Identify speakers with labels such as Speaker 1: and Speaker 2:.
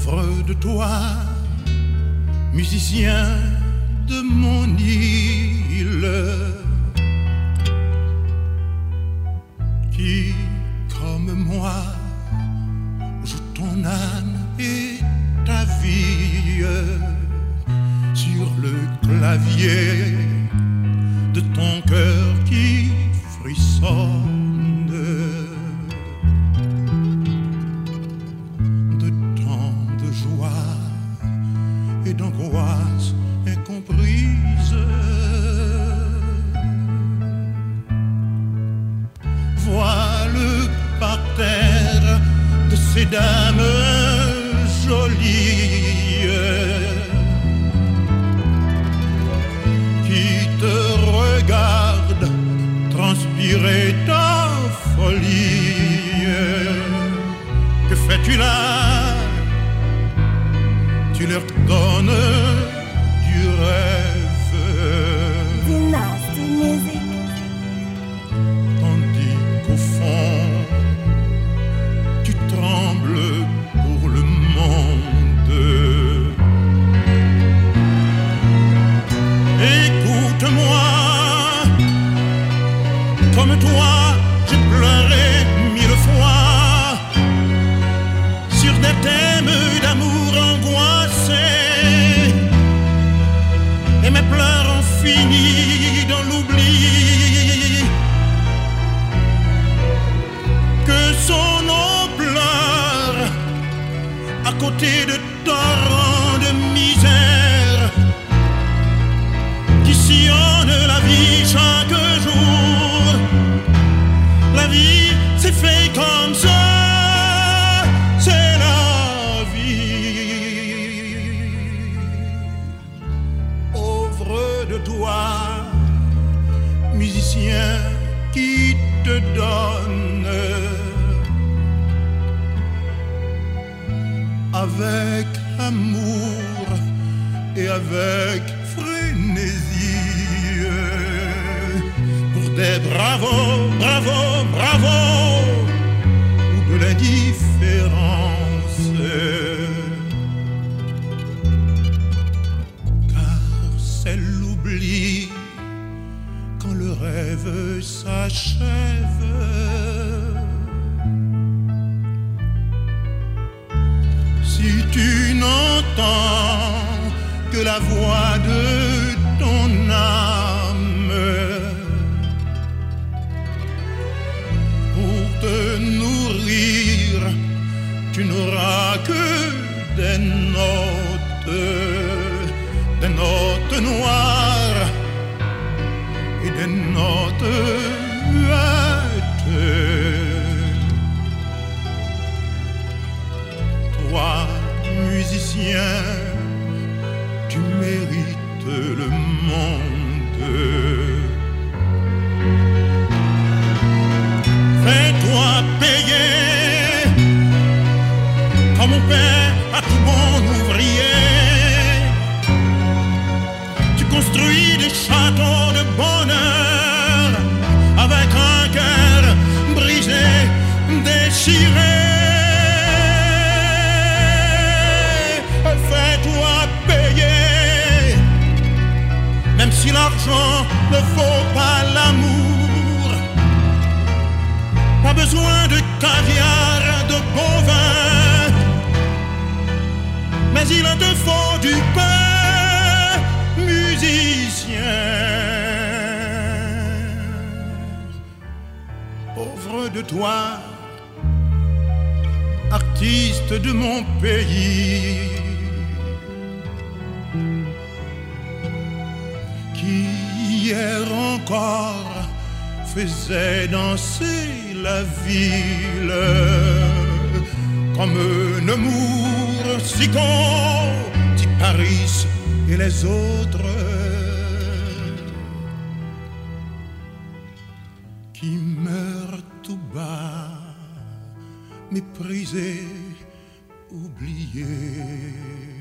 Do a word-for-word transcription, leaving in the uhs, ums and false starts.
Speaker 1: pauvre de toi, musicien de mon île, qui, comme moi, joue ton âme et ta vie sur le clavier de ton cœur qui frissonne de tant de joie et d'angoisse incomprise. Vois le parterre de ces dames jolies qui te regardent transpirer ta folie. Que fais-tu là? Tu leur donnes du rêve.
Speaker 2: Nasty music.
Speaker 1: Tandis qu'au fond, tu trembles pour le monde. Écoute-moi, comme toi, j'ai pleuré mille fois sur des thèmes d'amour angoissés, et mes pleurs ont fini dans l'oubli. Que sont nos pleurs à côté de torrents de misère qui sillonnent la vie chaque jour. La vie c'est fait comme ça, c'est la vie. Pauvre de toi, musicien qui te donne avec amour et avec frénésie pour des bravos, bravos, bravos ou de l'indifférence. Car c'est l'oubli quand le rêve s'achève. Si tu n'entends que la voix de ton âme pour te nourrir, tu n'auras que des notes, des notes noires et des notes muettes. Toi, musicien, tu mérites le monde. Fais-toi payer comme mon père à tout bon ouvrier. Tu construis des châteaux de bonheur avec un cœur brisé, déchiré. Fais-toi payer, même si l'argent ne vaut pas l'amour. Pas besoin de caviar, de bon vin, mais il te faut du pain, musicien. Pauvre de toi, artiste de mon pays, qui hier encore faisait danser la ville comme Nemours, Sicot, Paris et les autres qui meurent tout bas, méprisés, oubliés.